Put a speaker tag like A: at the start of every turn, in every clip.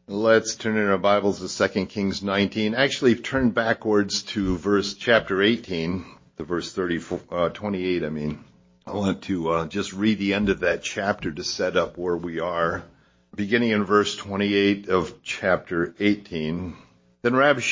A: Let's turn in our Bibles to 2 Kings 19. Actually, turn backwards to chapter 18, the verse 28, I want to just read the end of that chapter to set up where we are. Beginning in verse 28 of chapter 18. Then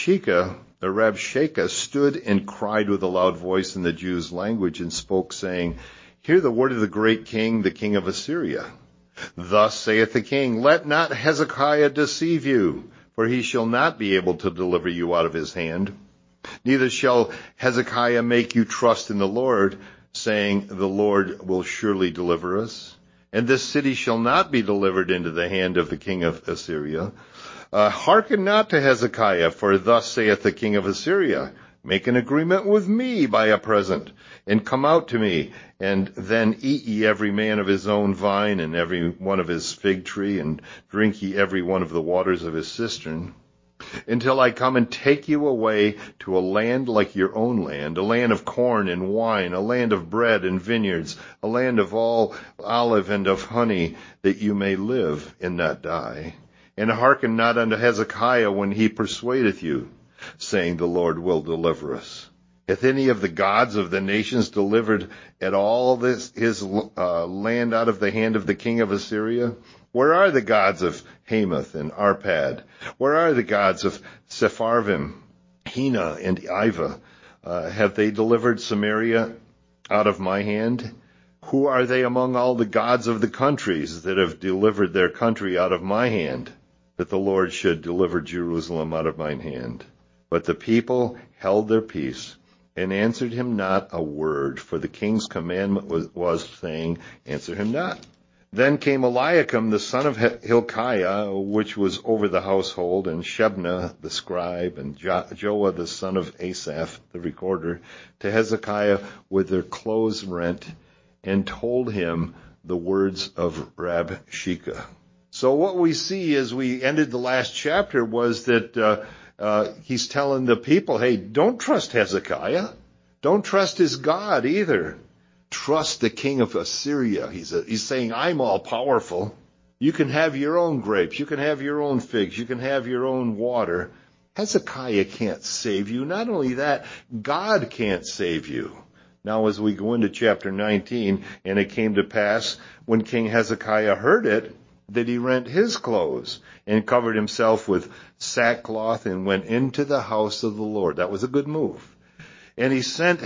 A: Rabshakeh stood and cried with a loud voice in the Jews' language and spoke, saying, Hear the word of the great king, the king of Assyria. Thus saith the king, Let not Hezekiah deceive you, for he shall not be able to deliver you out of his hand. Neither shall Hezekiah make you trust in the Lord, saying, The Lord will surely deliver us. And this city shall not be delivered into the hand of the king of Assyria. Hearken not to Hezekiah, for thus saith the king of Assyria, Make an agreement with me by a present, and come out to me, and then eat ye every man of his own vine, and every one of his fig tree, and drink ye every one of the waters of his cistern, until I come and take you away to a land like your own land, a land of corn and wine, a land of bread and vineyards, a land of all olive and of honey, that you may live and not die. And hearken not unto Hezekiah when he persuadeth you, saying, The Lord will deliver us. Hath any of the gods of the nations delivered at all his land out of the hand of the king of Assyria? Where are the gods of Hamath and Arpad? Where are the gods of Sepharvaim, Hena, and Ivah? Have they delivered Samaria out of my hand? Who are they among all the gods of the countries that have delivered their country out of my hand, that the Lord should deliver Jerusalem out of mine hand? But the people held their peace, and answered him not a word, for the king's commandment was saying, Answer him not. Then came Eliakim the son of Hilkiah, which was over the household, and Shebna the scribe, and Joah the son of Asaph the recorder, to Hezekiah with their clothes rent, and told him the words of Rabshakeh. So what we see as we ended the last chapter was that he's telling the people, hey, don't trust Hezekiah. Don't trust his God either. Trust the king of Assyria. He's saying, I'm all powerful. You can have your own grapes. You can have your own figs. You can have your own water. Hezekiah can't save you. Not only that, God can't save you. Now, as we go into chapter 19, and it came to pass when King Hezekiah heard it, that he rent his clothes and covered himself with sackcloth and went into the house of the Lord. That was a good move. And he sent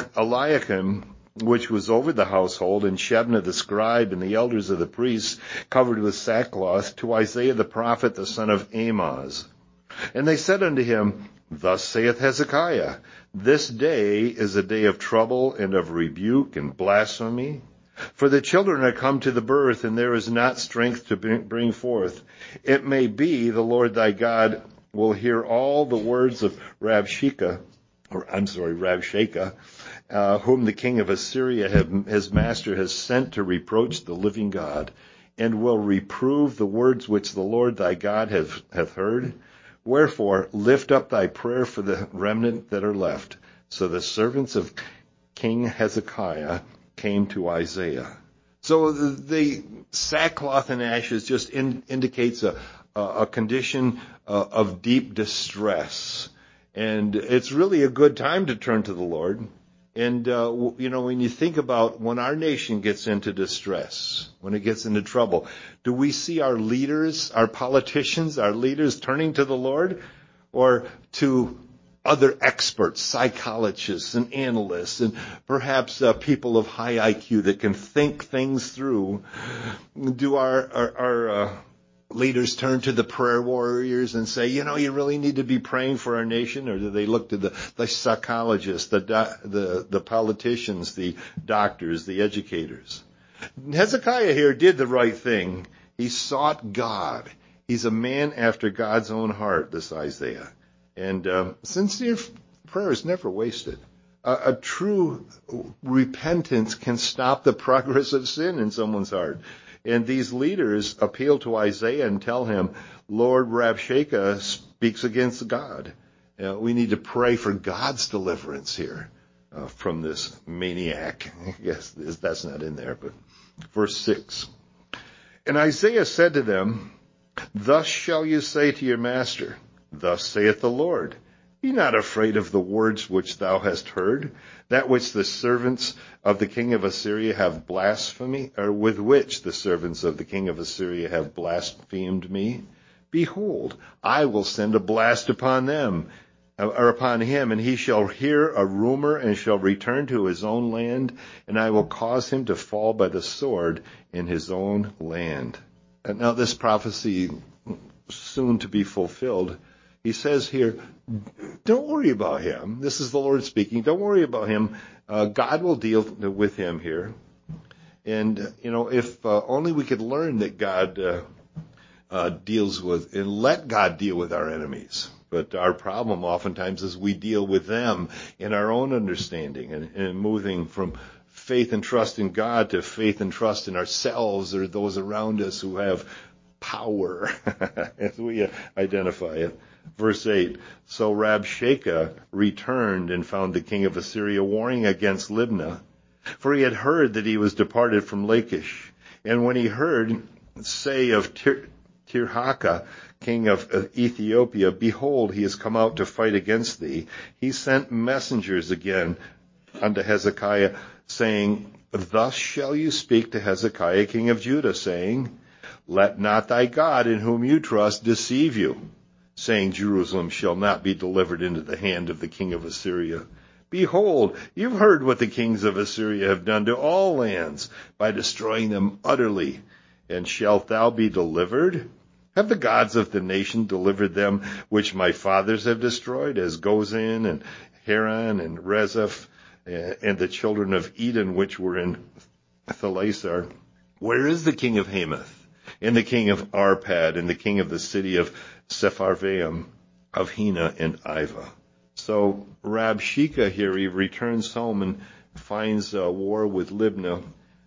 A: Eliakim, which was over the household, and Shebna the scribe, and the elders of the priests, covered with sackcloth, to Isaiah the prophet, the son of Amoz. And they said unto him, Thus saith Hezekiah, This day is a day of trouble and of rebuke and blasphemy. For the children are come to the birth, and there is not strength to bring forth. It may be the Lord thy God will hear all the words of Rabshakeh, whom the king of Assyria his master has sent to reproach the living God, and will reprove the words which the Lord thy God hath heard. Wherefore lift up thy prayer for the remnant that are left. So the servants of King Hezekiah came to Isaiah. So the sackcloth and ashes just indicates a condition of deep distress. And it's really a good time to turn to the Lord. And, when you think about when our nation gets into distress, when it gets into trouble, do we see our leaders, our politicians, our leaders turning to the Lord, or to other experts, psychologists and analysts, and perhaps people of high IQ that can think things through? Do our leaders turn to the prayer warriors and say, you really need to be praying for our nation? Or do they look to the psychologists, the politicians, the doctors, the educators? Hezekiah here did the right thing. He sought God. He's a man after God's own heart, this Isaiah. And sincere prayer is never wasted. A true repentance can stop the progress of sin in someone's heart. And these leaders appeal to Isaiah and tell him, Lord Rabshakeh speaks against God. We need to pray for God's deliverance here from this maniac. Yes, that's not in there, but verse 6. And Isaiah said to them, Thus shall you say to your master, Thus saith the Lord, Be not afraid of the words which thou hast heard, that which the servants of the king of Assyria have blasphemed, or with which the servants of the king of Assyria have blasphemed me. Behold, I will send a blast upon them, or upon him, and he shall hear a rumor and shall return to his own land, and I will cause him to fall by the sword in his own land. And now this prophecy soon to be fulfilled. He says here, don't worry about him. This is the Lord speaking. Don't worry about him. God will deal with him here. And, if only we could learn that God deals with, and let God deal with our enemies. But our problem oftentimes is we deal with them in our own understanding and moving from faith and trust in God to faith and trust in ourselves or those around us who have power, as we identify it. Verse 8, So Rabshakeh returned and found the king of Assyria warring against Libnah, for he had heard that he was departed from Lachish. And when he heard say of Tirhakah, king of Ethiopia, Behold, he has come out to fight against thee, he sent messengers again unto Hezekiah, saying, Thus shall you speak to Hezekiah, king of Judah, saying, Let not thy God in whom you trust deceive you, saying, Jerusalem shall not be delivered into the hand of the king of Assyria. Behold, you've heard what the kings of Assyria have done to all lands by destroying them utterly. And shalt thou be delivered? Have the gods of the nation delivered them which my fathers have destroyed, as Gozan and Haran and Rezeph and the children of Eden which were in Thalasar? Where is the king of Hamath, and the king of Arpad, and the king of the city of Sepharvaim, of Hena and Iva? So Rabshakeh here, he returns home and finds a war with Libnah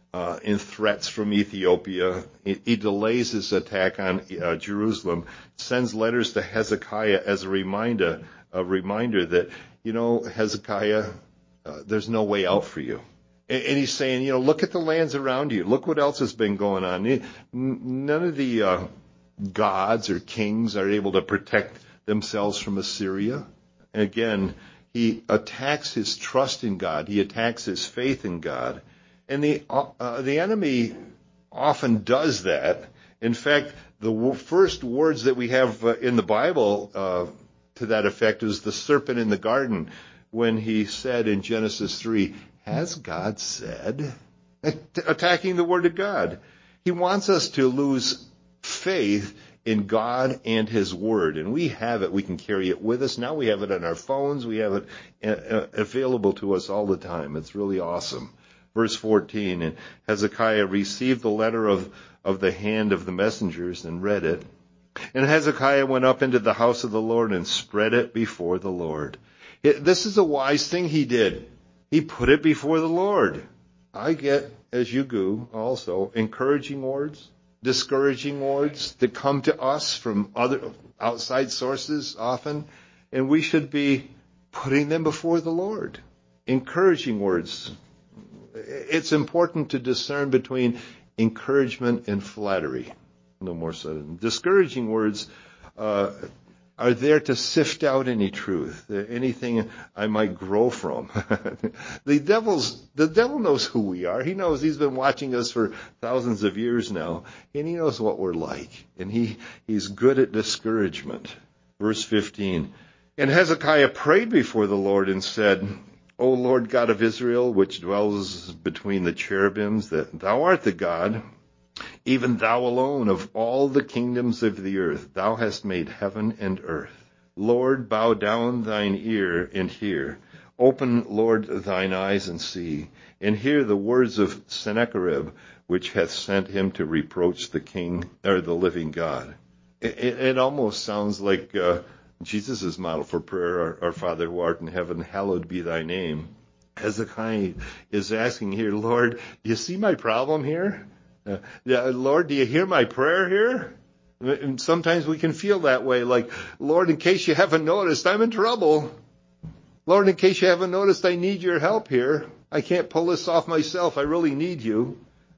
A: in threats from Ethiopia. He delays his attack on Jerusalem, sends letters to Hezekiah as a reminder that, Hezekiah, there's no way out for you. And he's saying, look at the lands around you. Look what else has been going on. None of the gods or kings are able to protect themselves from Assyria. Again, he attacks his trust in God. He attacks his faith in God. And the enemy often does that. In fact, the first words that we have in the Bible to that effect is the serpent in the garden, when he said in Genesis 3, Has God said? Attacking the word of God. He wants us to lose faith in God and his word. And we have it. We can carry it with us. Now we have it on our phones. We have it available to us all the time. It's really awesome. Verse 14, and Hezekiah received the letter of the hand of the messengers and read it. And Hezekiah went up into the house of the Lord and spread it before the Lord. This is a wise thing he did. He put it before the Lord. I get, as you do also, encouraging words, discouraging words that come to us from other outside sources often, and we should be putting them before the Lord. Encouraging words. It's important to discern between encouragement and flattery. No more so. Discouraging words are there to sift out any truth, anything I might grow from. The devil knows who we are. He knows. He's been watching us for thousands of years now, and he knows what we're like. And he's good at discouragement. Verse 15. And Hezekiah prayed before the Lord and said, O Lord God of Israel, which dwells between the cherubims, that thou art the God, even thou alone of all the kingdoms of the earth. Thou hast made heaven and earth. Lord, bow down thine ear and hear. Open, Lord, thine eyes and see, and hear the words of Sennacherib, which hath sent him to reproach the king, or the living God. It almost sounds like Jesus' model for prayer, our Father who art in heaven, hallowed be thy name. Hezekiah is asking here, Lord, do you see my problem here? Lord, do you hear my prayer here? And sometimes we can feel that way, like, Lord, in case you haven't noticed, I'm in trouble. Lord, in case you haven't noticed, I need your help here. I can't pull this off myself. I really need you.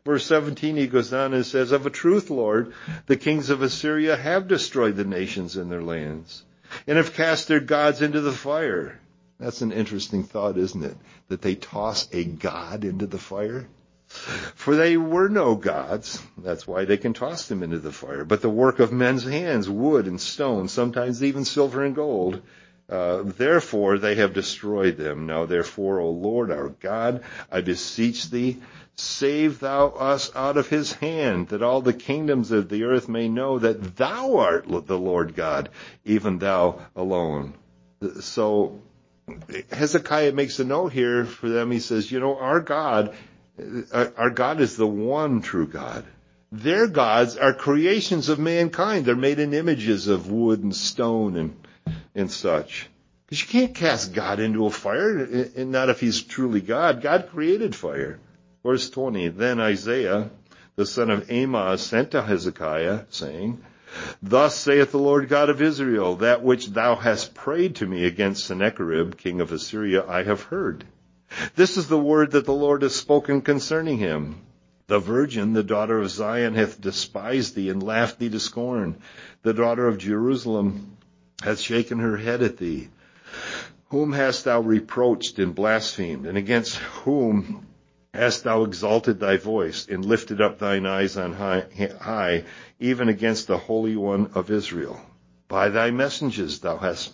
A: Verse 17, he goes on and says, of a truth, Lord, the kings of Assyria have destroyed the nations in their lands and have cast their gods into the fire. That's an interesting thought, isn't it? That they toss a god into the fire. For they were no gods. That's why they can toss them into the fire. But the work of men's hands, wood and stone, sometimes even silver and gold. Therefore they have destroyed them. Now therefore, O Lord our God, I beseech thee, save thou us out of his hand, that all the kingdoms of the earth may know that thou art the Lord God, even thou alone. So Hezekiah makes a note here for them. He says, our God is the one true God. Their gods are creations of mankind. They're made in images of wood and stone and such. Because you can't cast God into a fire, and not if he's truly God. God created fire. Verse 20, then Isaiah, the son of Amoz, sent to Hezekiah, saying, thus saith the Lord God of Israel, that which thou hast prayed to me against Sennacherib, king of Assyria, I have heard. This is the word that the Lord has spoken concerning him. The virgin, the daughter of Zion, hath despised thee and laughed thee to scorn. The daughter of Jerusalem hath shaken her head at thee. Whom hast thou reproached and blasphemed, and against whom hast thou exalted thy voice and lifted up thine eyes on high, even against the Holy One of Israel? By thy messengers thou hast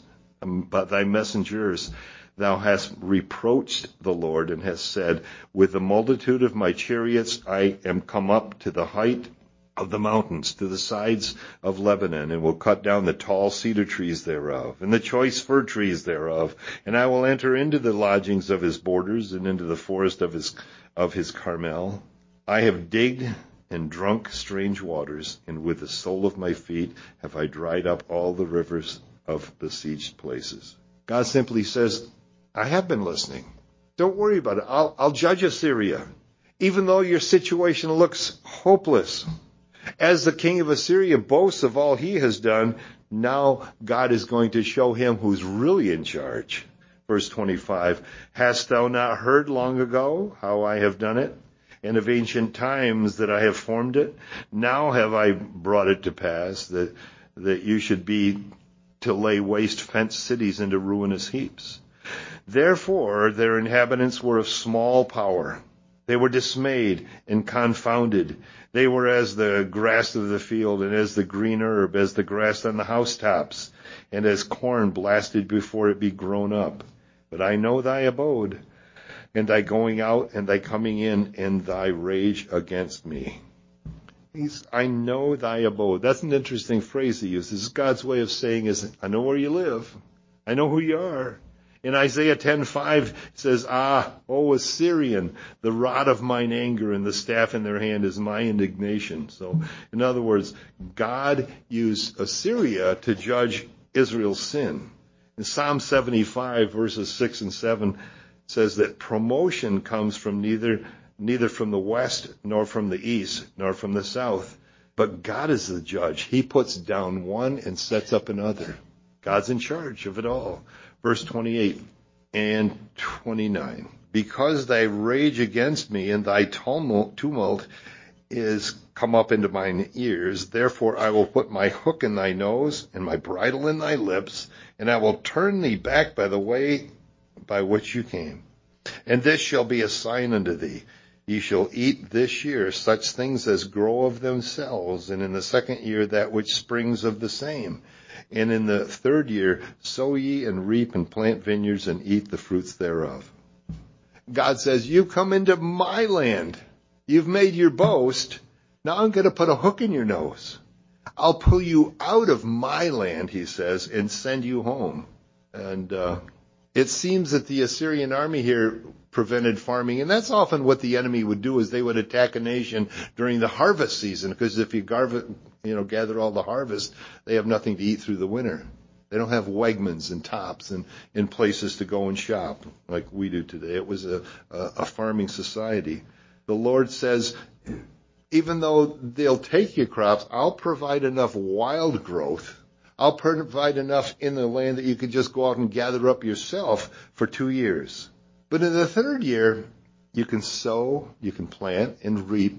A: reproached the Lord, and hast said, with the multitude of my chariots I am come up to the height of the mountains, to the sides of Lebanon, and will cut down the tall cedar trees thereof, and the choice fir trees thereof, and I will enter into the lodgings of his borders, and into the forest of his Carmel. I have digged and drunk strange waters, and with the sole of my feet have I dried up all the rivers of besieged places. God simply says, I have been listening. Don't worry about it. I'll judge Assyria, even though your situation looks hopeless. As the king of Assyria boasts of all he has done, now God is going to show him who's really in charge. Verse 25, hast thou not heard long ago how I have done it, and of ancient times that I have formed it? Now have I brought it to pass that you should be to lay waste fenced cities into ruinous heaps. Therefore their inhabitants were of small power. They were dismayed and confounded. They were as the grass of the field, and as the green herb, as the grass on the housetops, and as corn blasted before it be grown up. But I know thy abode, and thy going out and thy coming in, and thy rage against me. I know thy abode. That's an interesting phrase he uses. God's way of saying I know where you live. I know who you are. In Isaiah 10:5 says, O Assyrian, the rod of mine anger and the staff in their hand is my indignation. So, in other words, God used Assyria to judge Israel's sin. In Psalm 75, verses 6 and 7 says that promotion comes from neither from the west, nor from the east, nor from the south. But God is the judge. He puts down one and sets up another. God's in charge of it all. Verse 28 and 29. Because thy rage against me and thy tumult is come up into mine ears, therefore I will put my hook in thy nose and my bridle in thy lips, and I will turn thee back by the way by which you came. And this shall be a sign unto thee. Ye shall eat this year such things as grow of themselves, and in the second year that which springs of the same. And in the third year sow ye and reap and plant vineyards and eat the fruits thereof. God says, you come into my land. You've made your boast. Now I'm going to put a hook in your nose. I'll pull you out of my land, he says, and send you home. And it seems that the Assyrian army here prevented farming, and that's often what the enemy would do, is they would attack a nation during the harvest season, because if you gather all the harvest, they have nothing to eat through the winter. They don't have Wegmans and Tops and places to go and shop like we do today. It was a farming society. The Lord says, even though they'll take your crops, I'll provide enough wild growth. I'll provide enough in the land that you can just go out and gather up yourself for 2 years. But in the third year, you can sow, you can plant and reap,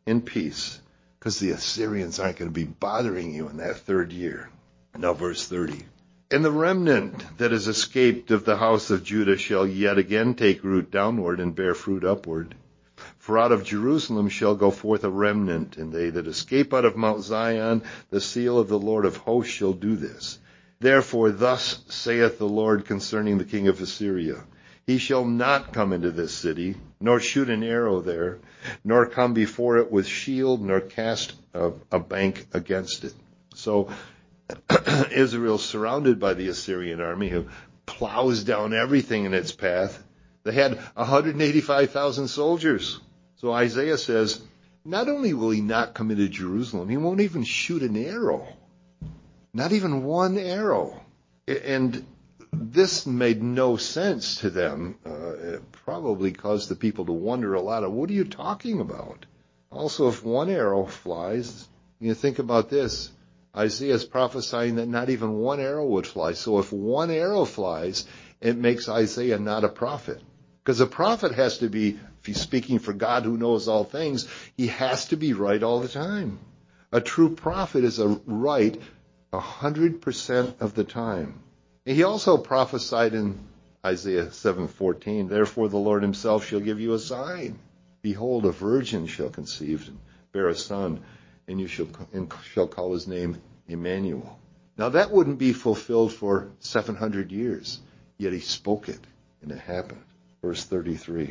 A: in peace, because the Assyrians aren't going to be bothering you in that third year. Now verse 30. And the remnant that is escaped of the house of Judah shall yet again take root downward and bear fruit upward. For out of Jerusalem shall go forth a remnant, and they that escape out of Mount Zion, the seal of the Lord of hosts shall do this. Therefore thus saith the Lord concerning the king of Assyria, he shall not come into this city, nor shoot an arrow there, nor come before it with shield, nor cast a bank against it. So Israel surrounded by the Assyrian army who plows down everything in its path. They had 185,000 soldiers. So Isaiah says, not only will he not come into Jerusalem, he won't even shoot an arrow. Not even one arrow. And this made no sense to them. It probably caused the people to wonder a lot of, what are you talking about? Also, if one arrow flies, you think about this. Isaiah is prophesying that not even one arrow would fly. So if one arrow flies, it makes Isaiah not a prophet. Because a prophet has to be, if he's speaking for God who knows all things, he has to be right all the time. A true prophet is right 100% of the time. He also prophesied in Isaiah 7:14, therefore the Lord himself shall give you a sign. Behold, a virgin shall conceive and bear a son, and you shall call his name Emmanuel. Now that wouldn't be fulfilled for 700 years, yet he spoke it, and it happened. Verse 33.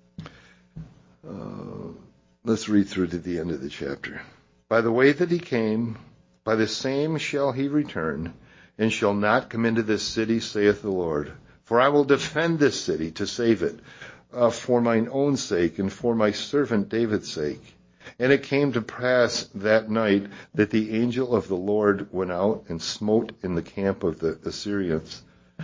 A: Let's read through to the end of the chapter. By the way that he came, by the same shall he return, and shall not come into this city, saith the Lord. For I will defend this city to save it, for mine own sake, and for my servant David's sake. And it came to pass that night that the angel of the Lord went out and smote in the camp of the Assyrians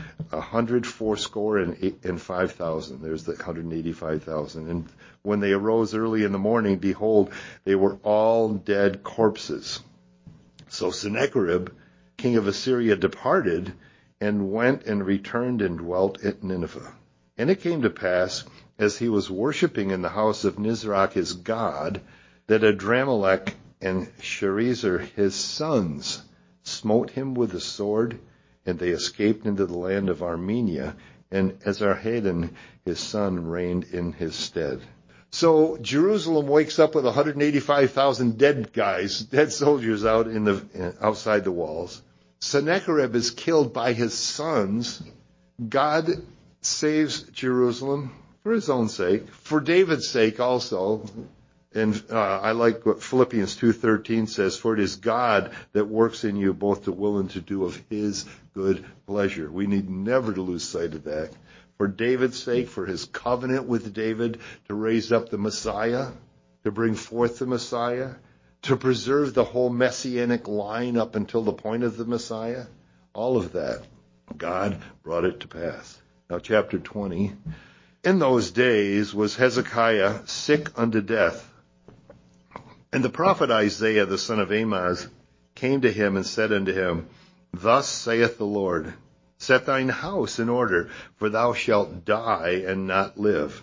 A: 185,000. There's the 185,000. And when they arose early in the morning, behold, they were all dead corpses. So Sennacherib, king of Assyria, departed and went and returned and dwelt at Nineveh. And it came to pass, as he was worshipping in the house of Nisroch his god, that Adramelech and Sharezer his sons smote him with the sword, and they escaped into the land of Armenia, and Esarhaddon his son reigned in his stead. So Jerusalem wakes up with 185,000 dead guys, dead soldiers outside the walls. Sennacherib is killed by his sons. God saves Jerusalem for his own sake, for David's sake also. And I like what Philippians 2:13 says, for it is God that works in you both to will and to do of his good pleasure. We need never to lose sight of that. For David's sake, for his covenant with David to raise up the Messiah, to bring forth the Messiah, to preserve the whole messianic line up until the point of the Messiah. All of that, God brought it to pass. Now chapter 20. In those days was Hezekiah sick unto death. And the prophet Isaiah, the son of Amoz, came to him and said unto him, thus saith the Lord, set thine house in order, for thou shalt die and not live.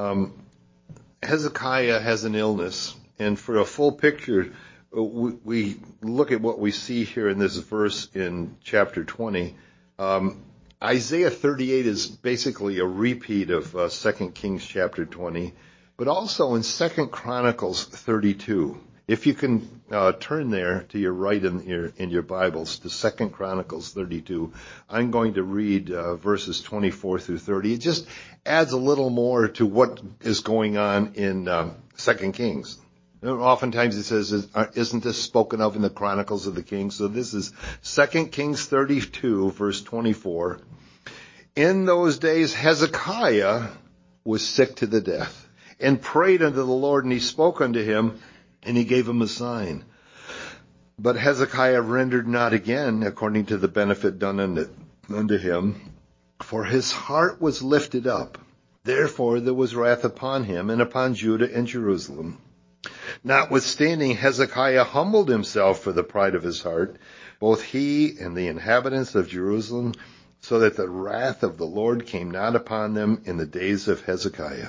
A: Hezekiah has an illness, and for a full picture, we look at what we see here in this verse in chapter 20. Isaiah 38 is basically a repeat of 2 Kings chapter 20, but also in 2 Chronicles 32. If you can turn there to your right in your Bibles to 2 Chronicles 32, I'm going to read verses 24 through 30. It just adds a little more to what is going on in 2 Kings. Oftentimes it says, isn't this spoken of in the Chronicles of the Kings? So this is 2 Kings 32, verse 24. In those days Hezekiah was sick to the death, and prayed unto the Lord, and he spoke unto him, and he gave him a sign. But Hezekiah rendered not again according to the benefit done unto him, for his heart was lifted up. Therefore there was wrath upon him, and upon Judah and Jerusalem. Notwithstanding, Hezekiah humbled himself for the pride of his heart, both he and the inhabitants of Jerusalem, so that the wrath of the Lord came not upon them in the days of Hezekiah.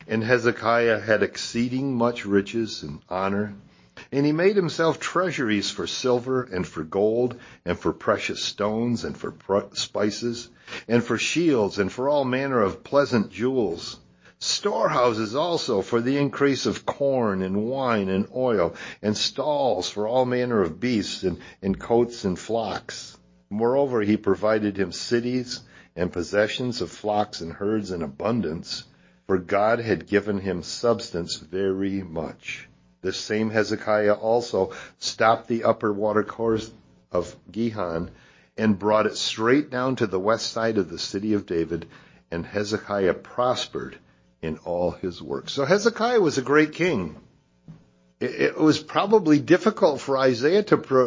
A: And Hezekiah had exceeding much riches and honor. And he made himself treasuries for silver and for gold and for precious stones and for spices and for shields and for all manner of pleasant jewels. Storehouses also for the increase of corn and wine and oil, and stalls for all manner of beasts and coats and flocks. Moreover, he provided him cities and possessions of flocks and herds in abundance, for God had given him substance very much. This same Hezekiah also stopped the upper watercourse of Gihon and brought it straight down to the west side of the city of David, and Hezekiah prospered in all his work. So Hezekiah was a great king. It was probably difficult for Isaiah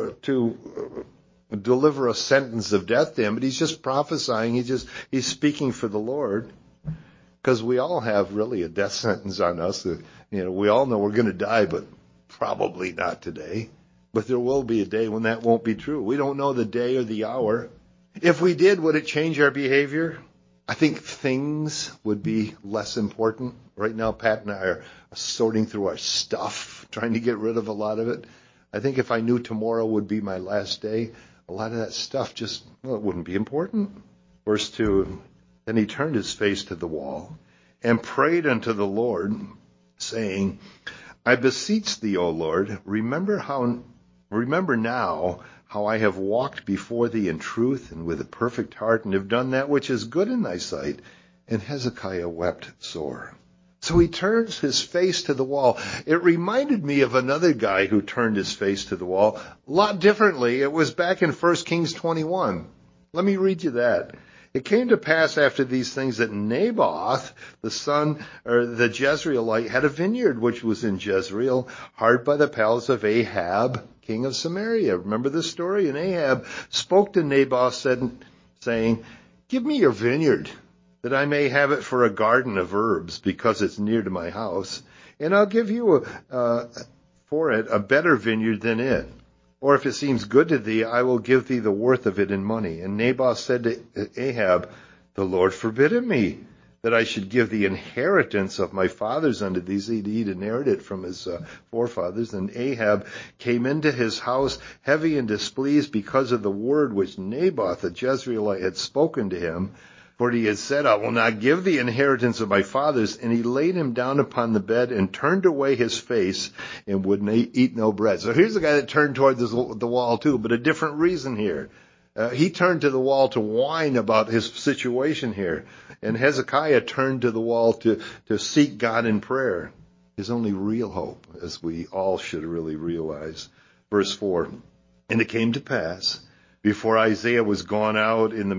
A: to deliver a sentence of death to him, but he's just prophesying. He's speaking for the Lord, because we all have really a death sentence on us. We all know we're going to die, but probably not today. But there will be a day when that won't be true. We don't know the day or the hour. If we did, would it change our behavior? I think things would be less important. Right now, Pat and I are sorting through our stuff, trying to get rid of a lot of it. I think if I knew tomorrow would be my last day, a lot of that stuff it wouldn't be important. Verse 2, then he turned his face to the wall and prayed unto the Lord, saying, I beseech thee, O Lord, remember now how I have walked before thee in truth and with a perfect heart, and have done that which is good in thy sight. And Hezekiah wept sore. So he turns his face to the wall. It reminded me of another guy who turned his face to the wall a lot differently. It was back in 1 Kings 21. Let me read you that. It came to pass after these things that Naboth, the Jezreelite, had a vineyard which was in Jezreel, hard by the palace of Ahab, king of Samaria. Remember this story? And Ahab spoke to Naboth, saying, give me your vineyard, that I may have it for a garden of herbs, because it's near to my house, and I'll give you for it a better vineyard than it. Or if it seems good to thee, I will give thee the worth of it in money. And Naboth said to Ahab, the Lord forbid it me, that I should give the inheritance of my fathers unto thee. He'd inherited it from his forefathers. And Ahab came into his house heavy and displeased because of the word which Naboth the Jezreelite had spoken to him. For he had said, I will not give the inheritance of my fathers. And he laid him down upon the bed and turned away his face and would eat no bread. So here's a guy that turned toward the wall too, but a different reason here. He turned to the wall to whine about his situation here. And Hezekiah turned to the wall to seek God in prayer. His only real hope, as we all should really realize. Verse 4, and it came to pass, before Isaiah was gone out into the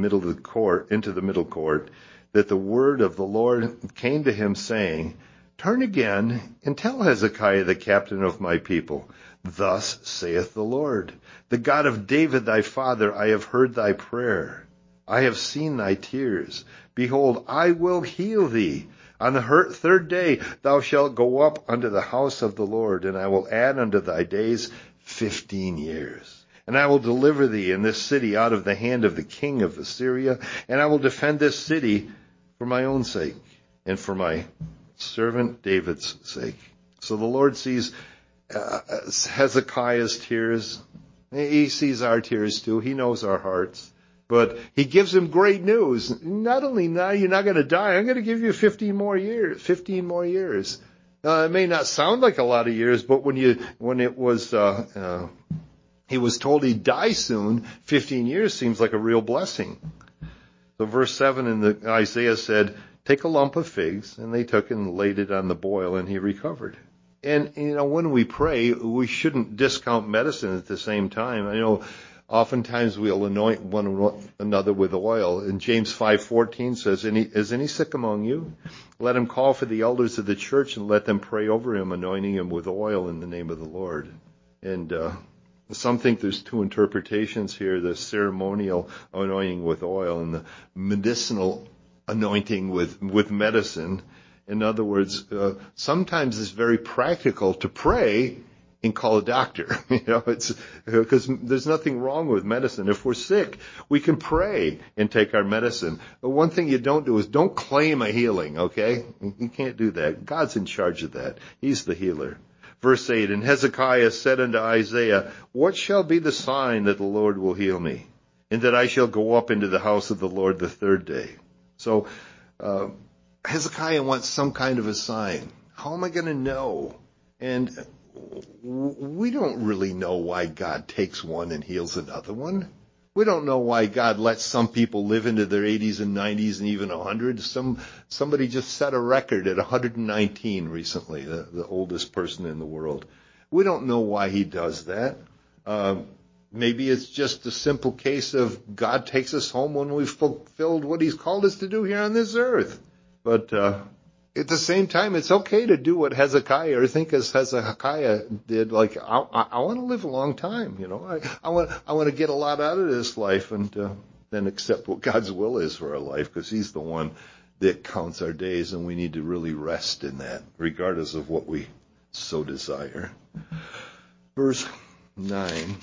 A: middle court, that the word of the Lord came to him, saying, turn again and tell Hezekiah the captain of my people, thus saith the Lord, the God of David thy father, I have heard thy prayer. I have seen thy tears. Behold, I will heal thee. On the third day thou shalt go up unto the house of the Lord, and I will add unto thy days 15 years. And I will deliver thee in this city out of the hand of the king of Assyria, and I will defend this city for my own sake and for my servant David's sake. So the Lord sees Hezekiah's tears. He sees our tears too. He knows our hearts. But he gives him great news. Not only now you're not going to die, I'm going to give you 15 more years. It may not sound like a lot of years, but he was told he'd die soon, 15 years seems like a real blessing. So verse 7 Isaiah said, take a lump of figs, and they took and laid it on the boil, and he recovered. And, when we pray, we shouldn't discount medicine at the same time. I know oftentimes we'll anoint one another with oil. And James 5:14 says, is any sick among you? Let him call for the elders of the church and let them pray over him, anointing him with oil in the name of the Lord. And, some think there's two interpretations here, the ceremonial anointing with oil and the medicinal anointing with medicine. In other words, sometimes it's very practical to pray and call a doctor. It's because there's nothing wrong with medicine. If we're sick, we can pray and take our medicine. But one thing you don't do is don't claim a healing, okay? You can't do that. God's in charge of that. He's the healer. Verse 8, and Hezekiah said unto Isaiah, what shall be the sign that the Lord will heal me, and that I shall go up into the house of the Lord the third day? So Hezekiah wants some kind of a sign. How am I going to know? And we don't really know why God takes one and heals another one. We don't know why God lets some people live into their 80s and 90s and even 100. Somebody just set a record at 119 recently, the oldest person in the world. We don't know why he does that. Maybe it's just a simple case of God takes us home when we've fulfilled what he's called us to do here on this earth. But at the same time, it's okay to do what Hezekiah, or think as Hezekiah did. Like, I want to live a long time, I want to get a lot out of this life, and then accept what God's will is for our life, because he's the one that counts our days, and we need to really rest in that, regardless of what we so desire. Verse 9,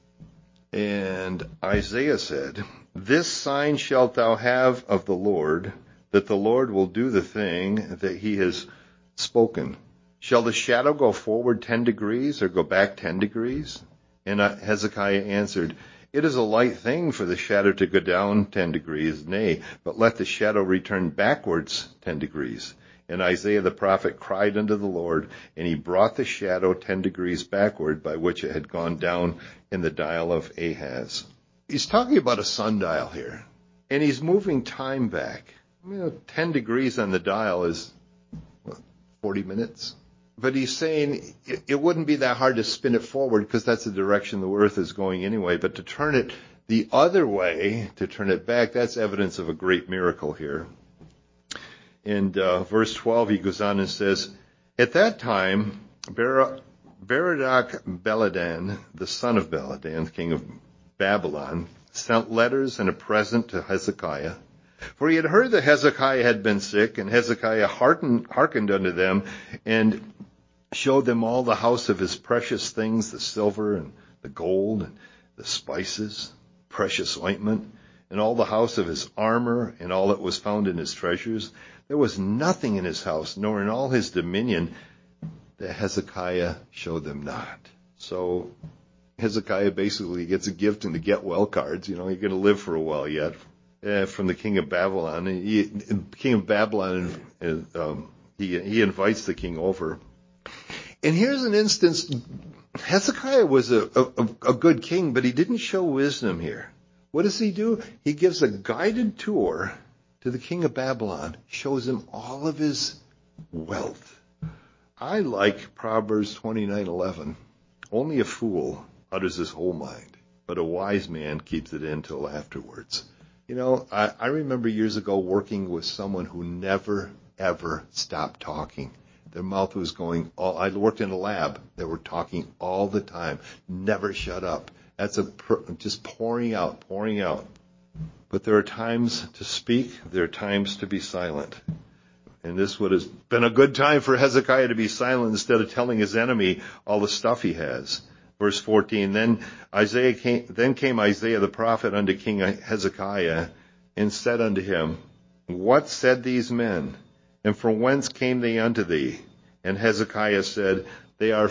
A: and Isaiah said, this sign shalt thou have of the Lord, that the Lord will do the thing that he has spoken. Shall the shadow go forward 10 degrees or go back 10 degrees? And Hezekiah answered, it is a light thing for the shadow to go down 10 degrees, nay, but let the shadow return backwards 10 degrees. And Isaiah the prophet cried unto the Lord, and he brought the shadow 10 degrees backward, by which it had gone down in the dial of Ahaz. He's talking about a sundial here, and he's moving time back. 10 degrees on the dial is 40 minutes. But he's saying it wouldn't be that hard to spin it forward, because that's the direction the earth is going anyway. But to turn it the other way, to turn it back, that's evidence of a great miracle here. In verse 12, he goes on and says, at that time, Berodach-Baladan, the son of Baladan, king of Babylon, sent letters and a present to Hezekiah. For he had heard that Hezekiah had been sick, and Hezekiah hearkened unto them, and showed them all the house of his precious things, the silver and the gold and the spices, precious ointment, and all the house of his armor, and all that was found in his treasures. There was nothing in his house, nor in all his dominion, that Hezekiah showed them not. So Hezekiah basically gets a gift in the get well cards. You're going to live for a while yet. From the king of Babylon. He invites the king over. And here's an instance. Hezekiah was a good king, but he didn't show wisdom here. What does he do? He gives a guided tour to the king of Babylon, shows him all of his wealth. I like Proverbs 29:11. Only a fool utters his whole mind, but a wise man keeps it in till afterwards. I remember years ago working with someone who never, ever stopped talking. Their mouth was going I worked in a lab. They were talking all the time, never shut up. That's just pouring out. But there are times to speak. There are times to be silent. And this would have been a good time for Hezekiah to be silent instead of telling his enemy all the stuff he has. Verse 14, then came Isaiah the prophet unto King Hezekiah, and said unto him, what said these men? And from whence came they unto thee? And Hezekiah said, they are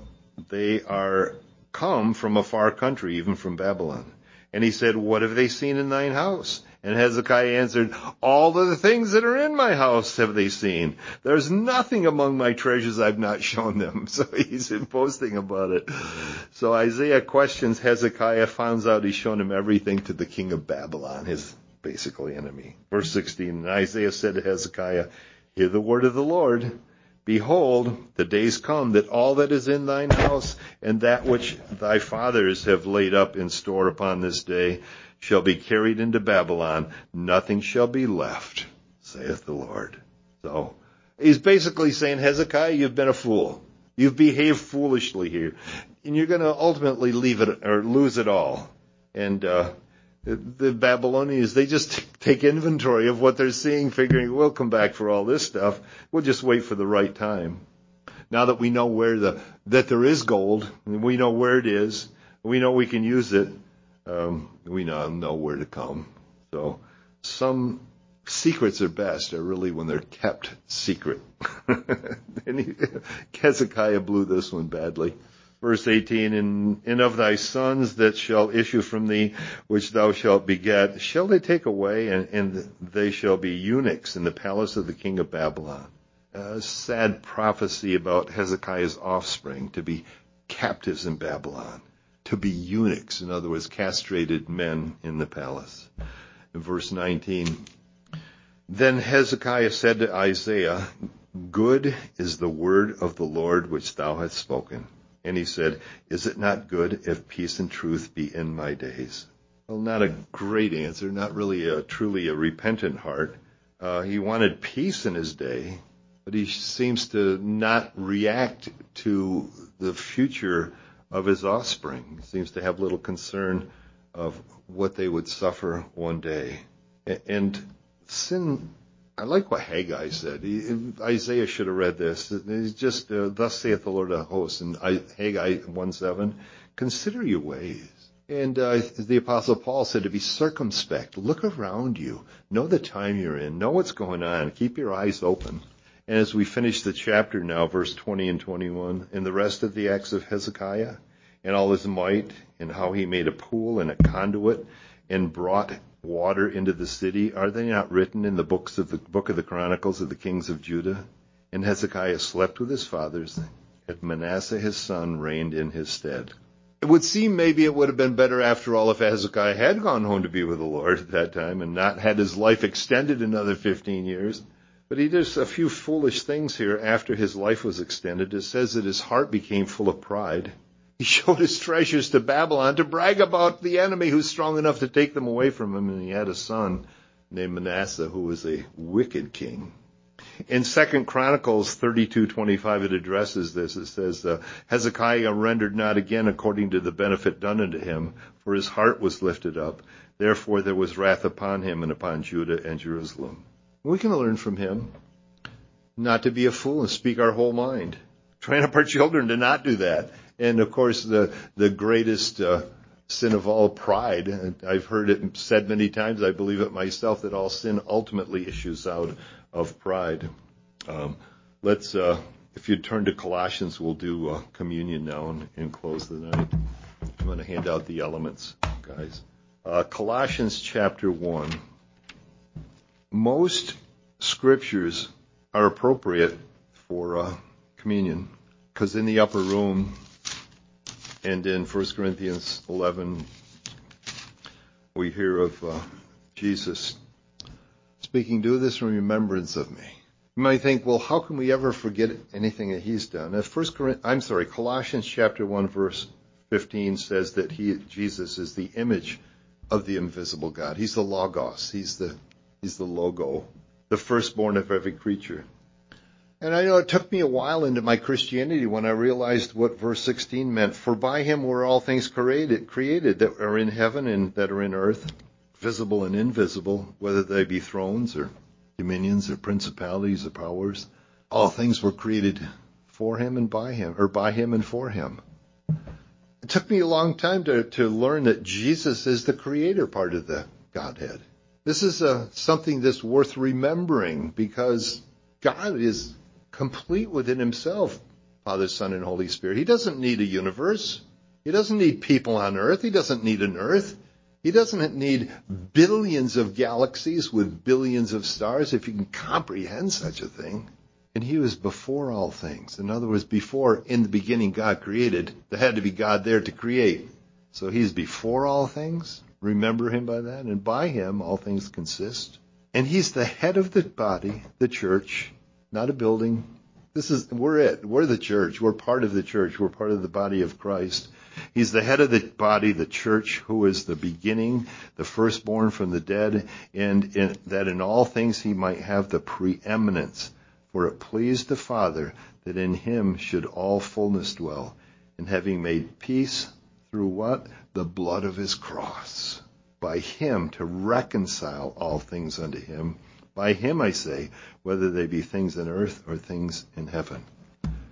A: come from a far country, even from Babylon. And he said, what have they seen in thine house? And Hezekiah answered, all of the things that are in my house have they seen. There's nothing among my treasures I've not shown them. So he's boasting about it. So Isaiah questions Hezekiah, finds out he's shown him everything to the king of Babylon, his basically enemy. Verse 16, and Isaiah said to Hezekiah, hear the word of the Lord. Behold, the days come that all that is in thine house, and that which thy fathers have laid up in store upon this day, shall be carried into Babylon. Nothing shall be left, saith the Lord. So he's basically saying, Hezekiah, you've been a fool. You've behaved foolishly here. And you're going to ultimately leave it or lose it all. And the Babylonians, they just take inventory of what they're seeing, figuring we'll come back for all this stuff. We'll just wait for the right time. Now that we know that there is gold, and we know where it is, we know we can use it, we now know where to come. So some secrets are best are really when they're kept secret. And Hezekiah blew this one badly. Verse 18, and of thy sons that shall issue from thee, which thou shalt beget, shall they take away, and they shall be eunuchs in the palace of the king of Babylon. A sad prophecy about Hezekiah's offspring, to be captives in Babylon, to be eunuchs, in other words, castrated men in the palace. In verse 19, then Hezekiah said to Isaiah, good is the word of the Lord which thou hast spoken. And he said, is it not good if peace and truth be in my days? Well, not a great answer, not really truly a repentant heart. He wanted peace in his day, but he seems to not react to the future of his offspring. He seems to have little concern of what they would suffer one day. And sin, I like what Haggai said. Isaiah should have read this. It's just, thus saith the Lord of hosts, in Haggai 1:7, consider your ways. And the Apostle Paul said to be circumspect. Look around you. Know the time you're in. Know what's going on. Keep your eyes open. And as we finish the chapter now, verse 20 and 21, and the rest of the acts of Hezekiah, and all his might, and how he made a pool and a conduit, and brought water into the city, are they not written in the book of the Chronicles of the kings of Judah? And Hezekiah slept with his fathers, and Manasseh his son reigned in his stead. It would seem maybe it would have been better after all if Hezekiah had gone home to be with the Lord at that time and not had his life extended another 15 years. But he does a few foolish things here after his life was extended. It says that his heart became full of pride. He showed his treasures to Babylon to brag about the enemy who's strong enough to take them away from him. And he had a son named Manasseh who was a wicked king. In 2 Chronicles 32:25, it addresses this. It says, Hezekiah rendered not again according to the benefit done unto him, for his heart was lifted up. Therefore there was wrath upon him and upon Judah and Jerusalem. We can learn from him not to be a fool and speak our whole mind. Train up our children to not do that. And, of course, the greatest sin of all, pride. And I've heard it said many times, I believe it myself, that all sin ultimately issues out of pride. If you'd turn to Colossians, we'll do communion now and close the night. I'm going to hand out the elements, guys. Colossians chapter 1. Most scriptures are appropriate for communion, because in the upper room, and in 1 Corinthians 11, we hear of Jesus speaking, do this in remembrance of me. You might think, well, how can we ever forget anything that he's done? Colossians chapter 1, verse 15 says that Jesus is the image of the invisible God. He's the Logos. He's the logo, the firstborn of every creature. And I know it took me a while into my Christianity when I realized what verse 16 meant. For by him were all things created that are in heaven and that are in earth, visible and invisible, whether they be thrones or dominions or principalities or powers. All things were created for him and by him, or by him and for him. It took me a long time to learn that Jesus is the creator part of the Godhead. This is something that's worth remembering, because God is complete within himself, Father, Son, and Holy Spirit. He doesn't need a universe. He doesn't need people on earth. He doesn't need an earth. He doesn't need billions of galaxies with billions of stars, if you can comprehend such a thing. And he was before all things. In other words, before, in the beginning, God created. There had to be God there to create. So he's before all things. Remember him by that. And by him, all things consist. And he's the head of the body, the church, not a building. We're it. We're the church. We're part of the church. We're part of the body of Christ. He's the head of the body, the church, who is the beginning, the firstborn from the dead, and that in all things he might have the preeminence. For it pleased the Father that in him should all fullness dwell, and having made peace through what? The blood of his cross. By him to reconcile all things unto him. By him, I say, whether they be things in earth or things in heaven.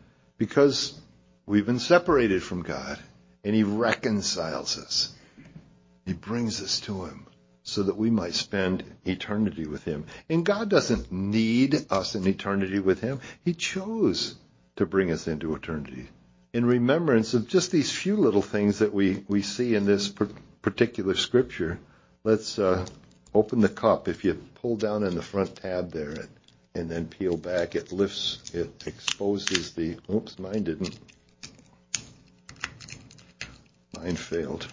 A: because we've been separated from God, and he reconciles us. He brings us to him so that we might spend eternity with him. And God doesn't need us in eternity with him. He chose to bring us into eternity in remembrance of just these few little things that we see in this particular scripture. Let's open the cup. If you pull down in the front tab there and then peel back, it exposes the, oops, mine didn't. Mine failed.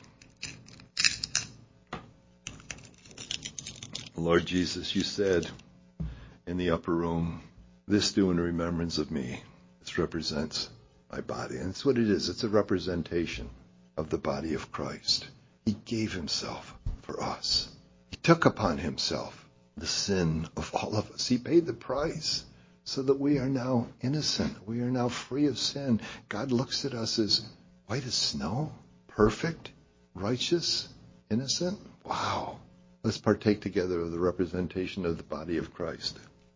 A: Lord Jesus, you said in the upper room, this do in remembrance of me. This represents my body. And that's what it is. It's a representation of the body of Christ. He gave himself for us. He took upon himself the sin of all of us. He paid the price so that we are now innocent. We are now free of sin. God looks at us as white as snow, perfect, righteous, innocent. Wow. Let's partake together of the representation of the body of Christ.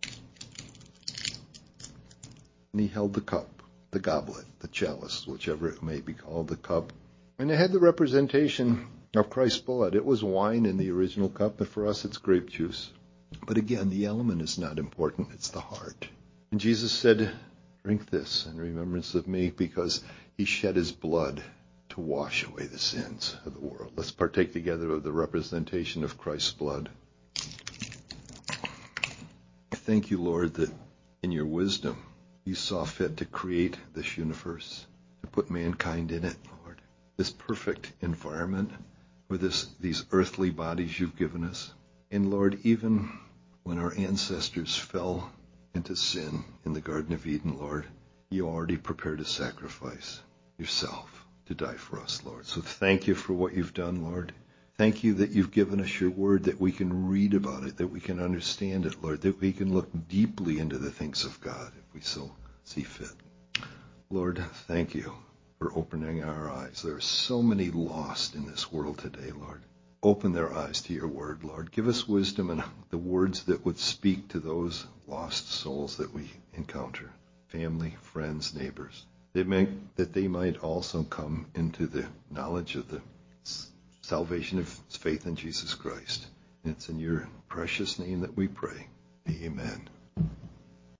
A: And he held the cup, the goblet, the chalice, whichever it may be called, the cup. And it had the representation of Christ's blood. It was wine in the original cup, but for us it's grape juice. But again, the element is not important. It's the heart. And Jesus said, drink this in remembrance of me, because he shed his blood to wash away the sins of the world. Let's partake together of the representation of Christ's blood. I thank you, Lord, that in your wisdom you saw fit to create this universe, to put mankind in it, Lord. This perfect environment with these earthly bodies you've given us. And Lord, even when our ancestors fell into sin in the Garden of Eden, Lord, you already prepared a sacrifice yourself to die for us, Lord. So thank you for what you've done, Lord. Thank you that you've given us your word, that we can read about it, that we can understand it, Lord, that we can look deeply into the things of God if we so see fit. Lord, thank you for opening our eyes. There are so many lost in this world today, Lord. Open their eyes to your word, Lord. Give us wisdom and the words that would speak to those lost souls that we encounter, family, friends, neighbors. That they might also come into the knowledge of the salvation of faith in Jesus Christ. And it's in your precious name that we pray. Amen.